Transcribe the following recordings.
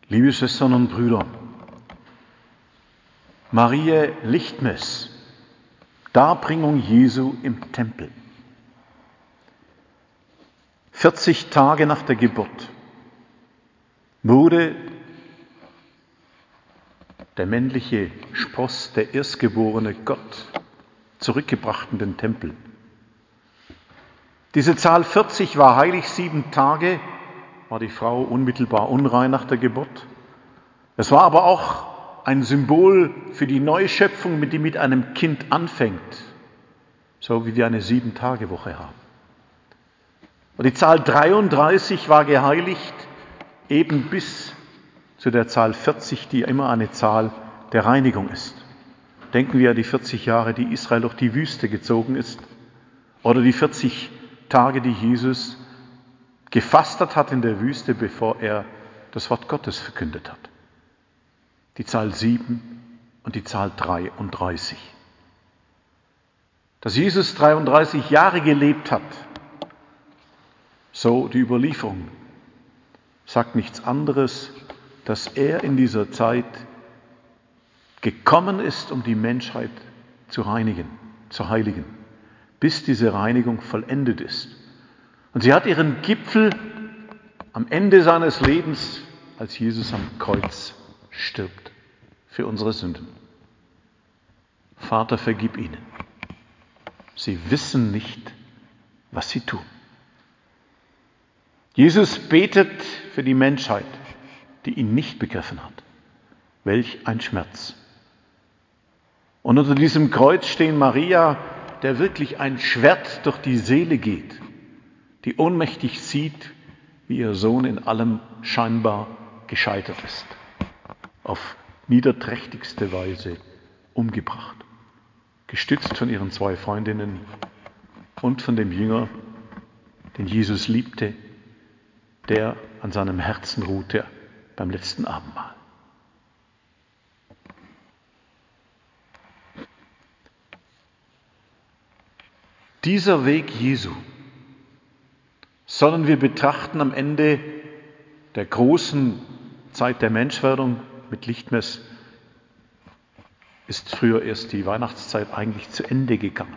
Liebe Schwestern und Brüder, Mariä Lichtmess, Darbringung Jesu im Tempel. 40 Tage nach der Geburt wurde der männliche Spross, der erstgeborene Gott, zurückgebracht in den Tempel. Diese Zahl 40 war heilig, 7 Tage war die Frau unmittelbar unrein nach der Geburt. Es war aber auch ein Symbol für die Neuschöpfung, die mit einem Kind anfängt, so wie wir eine 7-Tage-Woche haben. Und die Zahl 33 war geheiligt, eben bis zu der Zahl 40, die immer eine Zahl der Reinigung ist. Denken wir an die 40 Jahre, die Israel durch die Wüste gezogen ist, oder die 40 Tage, die Jesus gefastet hat in der Wüste, bevor er das Wort Gottes verkündet hat. Die Zahl 7 und die Zahl 33. Dass Jesus 33 Jahre gelebt hat, so die Überlieferung, sagt nichts anderes, dass er in dieser Zeit gekommen ist, um die Menschheit zu reinigen, zu heiligen, bis diese Reinigung vollendet ist. Und sie hat ihren Gipfel am Ende seines Lebens, als Jesus am Kreuz stirbt für unsere Sünden. Vater, vergib ihnen. Sie wissen nicht, was sie tun. Jesus betet für die Menschheit, die ihn nicht begriffen hat. Welch ein Schmerz. Und unter diesem Kreuz stehen Maria, der wirklich ein Schwert durch die Seele geht, die ohnmächtig sieht, wie ihr Sohn in allem scheinbar gescheitert ist, auf niederträchtigste Weise umgebracht, gestützt von ihren 2 Freundinnen und von dem Jünger, den Jesus liebte, der an seinem Herzen ruhte beim letzten Abendmahl. Dieser Weg Jesu sollen wir betrachten am Ende der großen Zeit der Menschwerdung mit Lichtmess. Ist früher erst die Weihnachtszeit eigentlich zu Ende gegangen.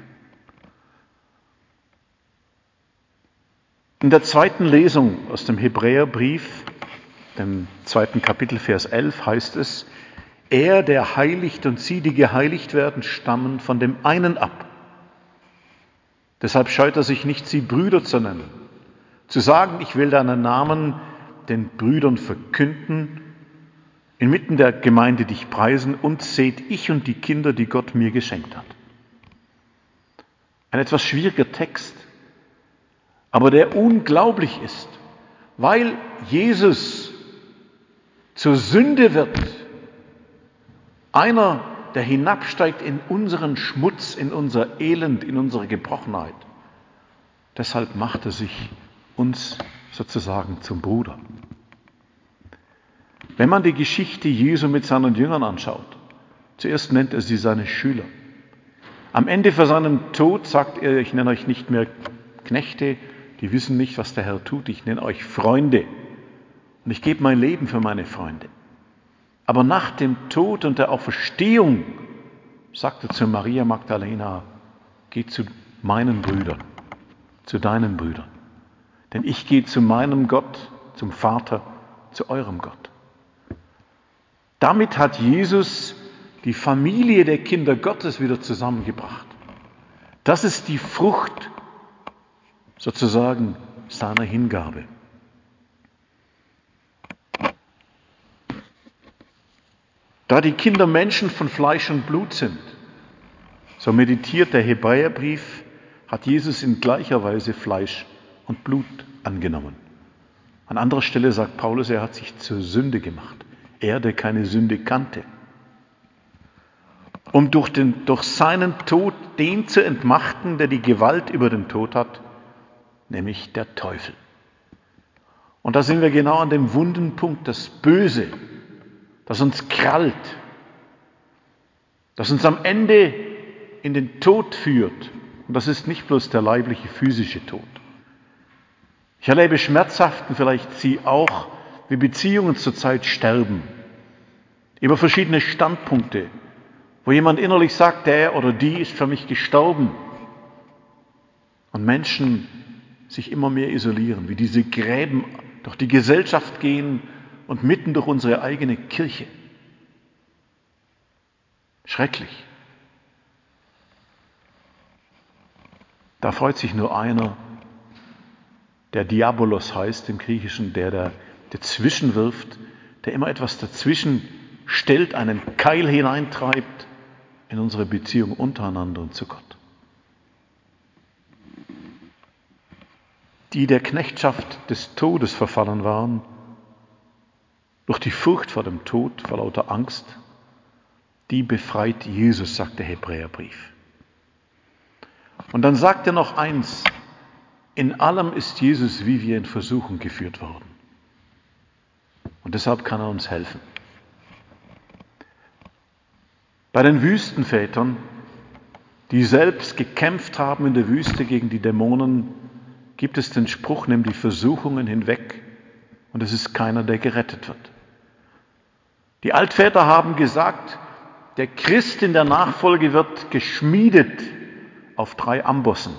In der zweiten Lesung aus dem Hebräerbrief, dem 2. Kapitel, Vers 11, heißt es: Er, der heiligt und sie, die geheiligt werden, stammen von dem einen ab. Deshalb scheut er sich nicht, sie Brüder zu nennen. Zu sagen, ich will deinen Namen den Brüdern verkünden, inmitten der Gemeinde dich preisen, und seht ich und die Kinder, die Gott mir geschenkt hat. Ein etwas schwieriger Text, aber der unglaublich ist, weil Jesus zur Sünde wird. Einer, der hinabsteigt in unseren Schmutz, in unser Elend, in unsere Gebrochenheit. Deshalb macht er sich uns sozusagen zum Bruder. Wenn man die Geschichte Jesu mit seinen Jüngern anschaut, zuerst nennt er sie seine Schüler. Am Ende vor seinem Tod sagt er, ich nenne euch nicht mehr Knechte, die wissen nicht, was der Herr tut, ich nenne euch Freunde. Und ich gebe mein Leben für meine Freunde. Aber nach dem Tod und der Auferstehung sagt er zu Maria Magdalena, geh zu meinen Brüdern, zu deinen Brüdern. Denn ich gehe zu meinem Gott, zum Vater, zu eurem Gott. Damit hat Jesus die Familie der Kinder Gottes wieder zusammengebracht. Das ist die Frucht sozusagen seiner Hingabe. Da die Kinder Menschen von Fleisch und Blut sind, so meditiert der Hebräerbrief, hat Jesus in gleicher Weise Fleisch und Blut angenommen. An anderer Stelle sagt Paulus, er hat sich zur Sünde gemacht. Er, der keine Sünde kannte. Um durch seinen Tod den zu entmachten, der die Gewalt über den Tod hat, nämlich der Teufel. Und da sind wir genau an dem wunden Punkt, das Böse, das uns krallt, das uns am Ende in den Tod führt. Und das ist nicht bloß der leibliche, physische Tod. Ich erlebe schmerzhaften, vielleicht Sie auch, wie Beziehungen zurzeit sterben, über verschiedene Standpunkte, wo jemand innerlich sagt, der oder die ist für mich gestorben und Menschen sich immer mehr isolieren, wie diese Gräben durch die Gesellschaft gehen und mitten durch unsere eigene Kirche. Schrecklich. Da freut sich nur einer, der Diabolos heißt im Griechischen, der dazwischen wirft, der immer etwas dazwischen stellt, einen Keil hineintreibt in unsere Beziehung untereinander und zu Gott. Die der Knechtschaft des Todes verfallen waren, durch die Furcht vor dem Tod, vor lauter Angst, die befreit Jesus, sagt der Hebräerbrief. Und dann sagt er noch eins, in allem ist Jesus wie wir in Versuchung geführt worden. Und deshalb kann er uns helfen. Bei den Wüstenvätern, die selbst gekämpft haben in der Wüste gegen die Dämonen, gibt es den Spruch, nimm die Versuchungen hinweg und es ist keiner, der gerettet wird. Die Altväter haben gesagt, der Christ in der Nachfolge wird geschmiedet auf 3 Ambossen.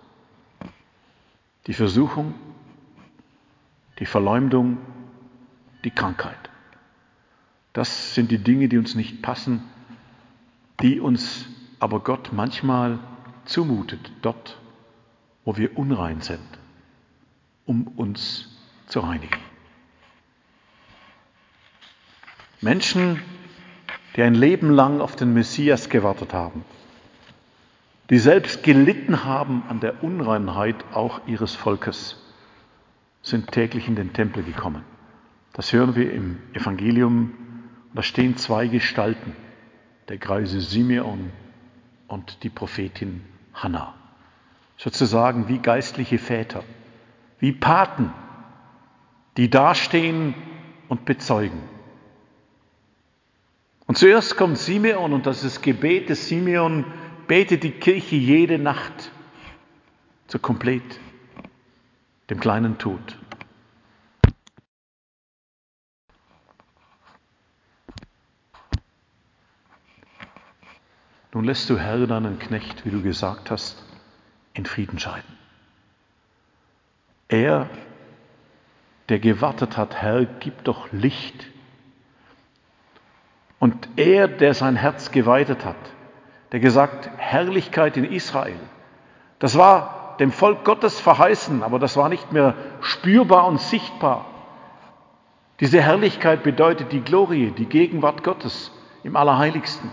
Die Versuchung, die Verleumdung, die Krankheit. Das sind die Dinge, die uns nicht passen, die uns aber Gott manchmal zumutet, dort, wo wir unrein sind, um uns zu reinigen. Menschen, die ein Leben lang auf den Messias gewartet haben, die selbst gelitten haben an der Unreinheit auch ihres Volkes, sind täglich in den Tempel gekommen. Das hören wir im Evangelium. Da stehen 2 Gestalten, der greise Simeon und die Prophetin Hannah. Sozusagen wie geistliche Väter, wie Paten, die dastehen und bezeugen. Und zuerst kommt Simeon und das ist das Gebet des Simeon, betet die Kirche jede Nacht zur Komplett, dem kleinen Tod. Nun lässt du, Herr, deinen Knecht, wie du gesagt hast, in Frieden scheiden. Er, der gewartet hat, Herr, gib doch Licht. Und er, der sein Herz geweitet hat, der gesagt, Herrlichkeit in Israel, das war dem Volk Gottes verheißen, aber das war nicht mehr spürbar und sichtbar. Diese Herrlichkeit bedeutet die Glorie, die Gegenwart Gottes im Allerheiligsten.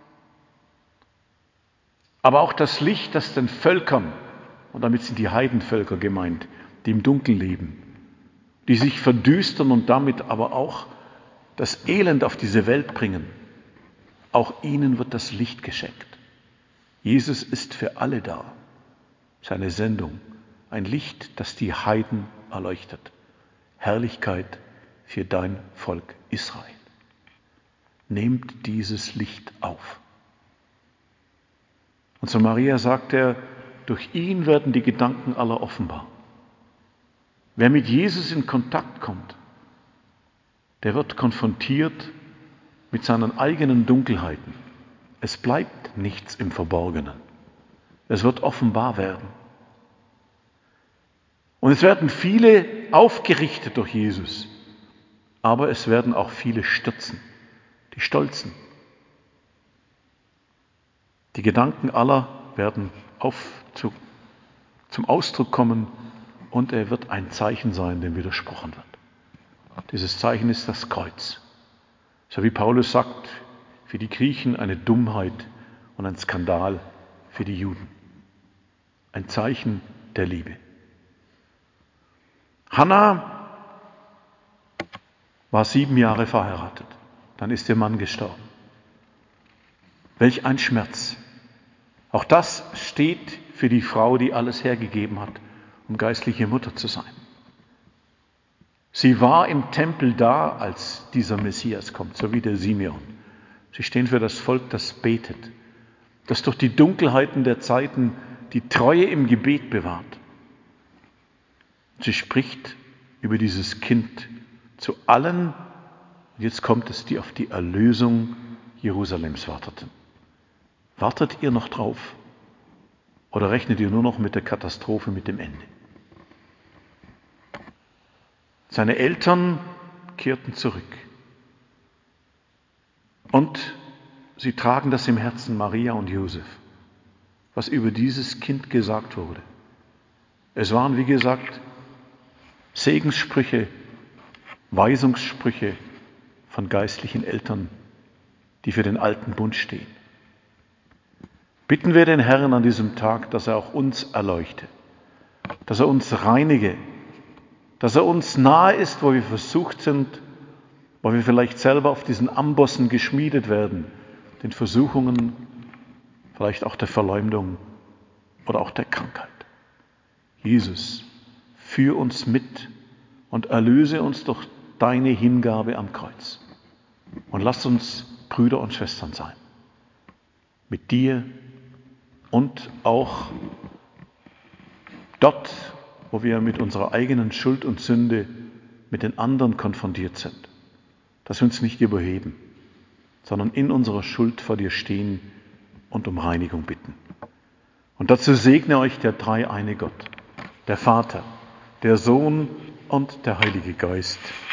Aber auch das Licht, das den Völkern, und damit sind die Heidenvölker gemeint, die im Dunkeln leben, die sich verdüstern und damit aber auch das Elend auf diese Welt bringen, auch ihnen wird das Licht geschenkt. Jesus ist für alle da. Seine Sendung, ein Licht, das die Heiden erleuchtet. Herrlichkeit für dein Volk Israel. Nehmt dieses Licht auf. Und zu Maria sagt er, durch ihn werden die Gedanken aller offenbar. Wer mit Jesus in Kontakt kommt, der wird konfrontiert mit seinen eigenen Dunkelheiten. Es bleibt nichts im Verborgenen. Es wird offenbar werden. Und es werden viele aufgerichtet durch Jesus, aber es werden auch viele stürzen, die Stolzen. Die Gedanken aller werden zum Ausdruck kommen und er wird ein Zeichen sein, dem widersprochen wird. Dieses Zeichen ist das Kreuz. So wie Paulus sagt, für die Griechen eine Dummheit und ein Skandal für die Juden. Ein Zeichen der Liebe. Hannah war 7 Jahre verheiratet. Dann ist ihr Mann gestorben. Welch ein Schmerz. Auch das steht für die Frau, die alles hergegeben hat, um geistliche Mutter zu sein. Sie war im Tempel da, als dieser Messias kommt, so wie der Simeon. Sie stehen für das Volk, das betet, das durch die Dunkelheiten der Zeiten die Treue im Gebet bewahrt. Sie spricht über dieses Kind zu allen, und jetzt kommt es, die auf die Erlösung Jerusalems warteten. Wartet ihr noch drauf? Oder rechnet ihr nur noch mit der Katastrophe, mit dem Ende? Seine Eltern kehrten zurück. Und sie tragen das im Herzen, Maria und Josef, was über dieses Kind gesagt wurde. Es waren, wie gesagt, Segenssprüche, Weisungssprüche von geistlichen Eltern, die für den alten Bund stehen. Bitten wir den Herrn an diesem Tag, dass er auch uns erleuchte, dass er uns reinige, dass er uns nahe ist, wo wir versucht sind, wo wir vielleicht selber auf diesen Ambossen geschmiedet werden, den Versuchungen, vielleicht auch der Verleumdung oder auch der Krankheit. Jesus, führ uns mit und erlöse uns durch deine Hingabe am Kreuz. Und lass uns Brüder und Schwestern sein. Mit dir und auch dort, wo wir mit unserer eigenen Schuld und Sünde mit den anderen konfrontiert sind. Dass wir uns nicht überheben, sondern in unserer Schuld vor dir stehen und um Reinigung bitten. Und dazu segne euch der dreieine Gott, der Vater, der Sohn und der Heilige Geist.